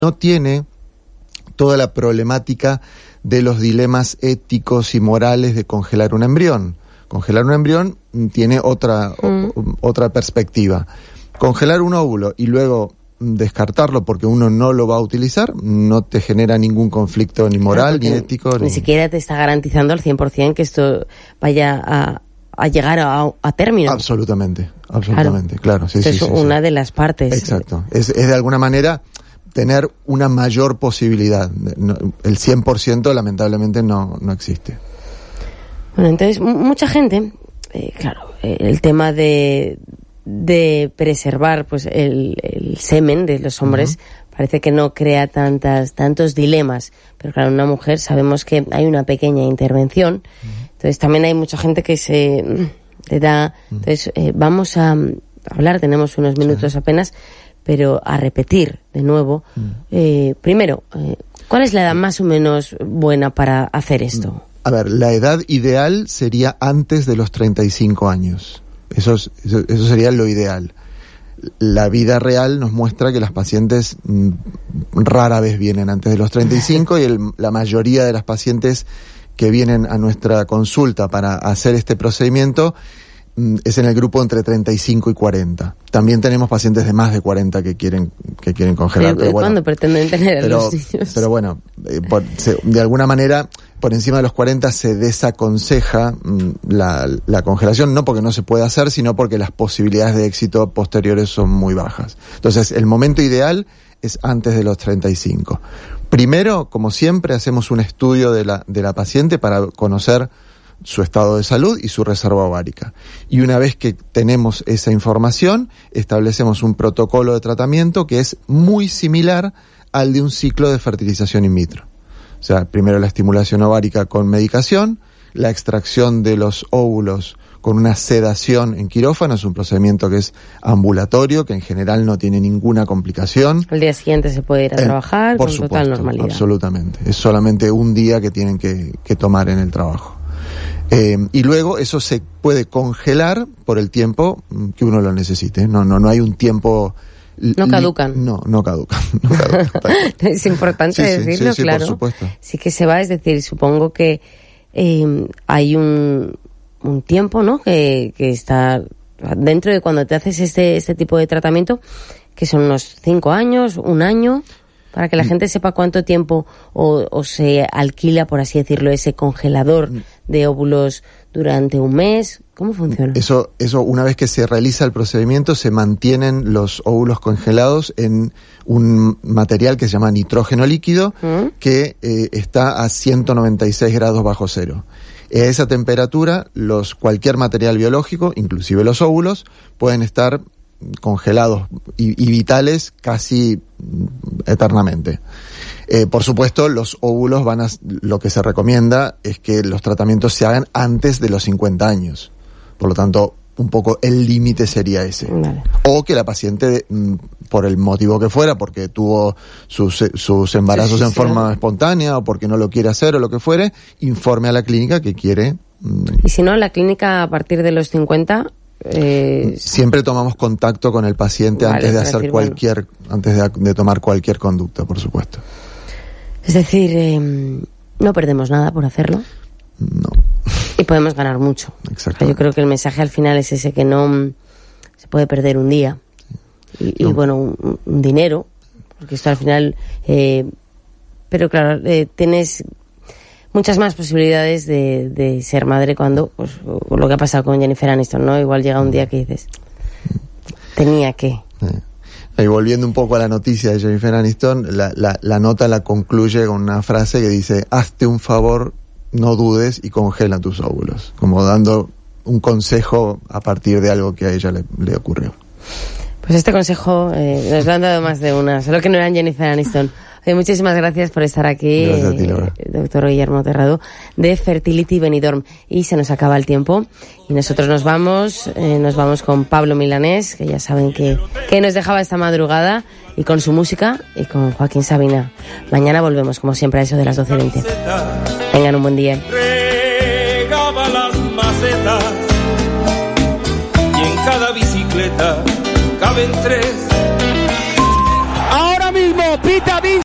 no tiene toda la problemática de los dilemas éticos y morales de congelar un embrión. Congelar un embrión tiene otra perspectiva. Congelar un óvulo y luego descartarlo porque uno no lo va a utilizar no te genera ningún conflicto ni moral, ni ético. Ni siquiera te está garantizando al 100% que esto vaya a llegar a término. Absolutamente, claro. Sí, es una de las partes. Exacto. Es de alguna manera tener una mayor posibilidad. El 100% lamentablemente no existe. Bueno, entonces mucha gente, el tema de preservar pues el semen de los hombres parece que no crea tantos dilemas, pero claro, una mujer sabemos que hay una pequeña intervención, entonces también hay mucha gente que se le da, entonces vamos a hablar, tenemos unos minutos apenas, pero a repetir de nuevo, primero, ¿cuál es la edad más o menos buena para hacer esto? A ver, la edad ideal sería antes de los 35 años. Eso sería lo ideal. La vida real nos muestra que las pacientes rara vez vienen antes de los 35 y la mayoría de las pacientes que vienen a nuestra consulta para hacer este procedimiento es en el grupo entre 35 y 40. También tenemos pacientes de más de 40 que quieren congelar. Pero bueno, ¿cuándo pretenden tener los niños? Pero bueno, de alguna manera, por encima de los 40 se desaconseja la congelación, no porque no se pueda hacer, sino porque las posibilidades de éxito posteriores son muy bajas. Entonces, el momento ideal es antes de los 35. Primero, como siempre, hacemos un estudio de la paciente para conocer su estado de salud y su reserva ovárica. Y una vez que tenemos esa información, establecemos un protocolo de tratamiento que es muy similar al de un ciclo de fertilización in vitro. O sea, primero la estimulación ovárica con medicación, la extracción de los óvulos con una sedación en quirófano, es un procedimiento que es ambulatorio, que en general no tiene ninguna complicación. Al día siguiente se puede ir a trabajar con total normalidad. Absolutamente. Es solamente un día que tienen que tomar en el trabajo. Y luego eso se puede congelar por el tiempo que uno lo necesite. No hay un tiempo. No caducan. No caducan. Es importante decirlo, sí, claro. Por supuesto. Sí que se va, es decir, supongo que hay un tiempo, ¿no? Que está dentro de cuando te haces este tipo de tratamiento, que son unos 5 años, 1 año, para que la gente sepa cuánto tiempo o se alquila, por así decirlo, ese congelador de óvulos durante un mes. ¿Cómo funciona? Eso una vez que se realiza el procedimiento, se mantienen los óvulos congelados en un material que se llama nitrógeno líquido, que está a 196 grados bajo cero. A esa temperatura, cualquier material biológico, inclusive los óvulos, pueden estar congelados y vitales casi eternamente. Por supuesto, los óvulos lo que se recomienda es que los tratamientos se hagan antes de los 50 años. Por lo tanto, un poco el límite sería ese. Vale. O que la paciente, por el motivo que fuera, porque tuvo sus embarazos en forma espontánea o porque no lo quiere hacer o lo que fuere, informe a la clínica que quiere. Y si no, la clínica a partir de los 50... Siempre tomamos contacto con el paciente antes de hacer antes de tomar cualquier conducta, por supuesto. Es decir, no perdemos nada por hacerlo. No. Y podemos ganar mucho. Exacto. Yo creo que el mensaje al final es ese, que no se puede perder un día y bueno, un dinero, porque esto al final, pero claro, tienes muchas más posibilidades de ser madre cuando, pues, lo que ha pasado con Jennifer Aniston, ¿no? Igual llega un día que dices, tenía que. Y volviendo un poco a la noticia de Jennifer Aniston, la nota la concluye con una frase que dice: hazte un favor, no dudes y congela tus óvulos, como dando un consejo a partir de algo que a ella le ocurrió. Pues este consejo nos lo han dado más de una, solo que no eran Jennifer Aniston. Muchísimas gracias por estar aquí, gracias a ti, Laura. Doctor Guillermo Terrado, de Fertility Benidorm. Y se nos acaba el tiempo y nosotros nos vamos con Pablo Milanés, que ya saben que nos dejaba esta madrugada, y con su música, y con Joaquín Sabina. Mañana volvemos, como siempre, a eso de las 12:20. Tengan un buen día. Regaba las macetas y en cada bicicleta caben 3.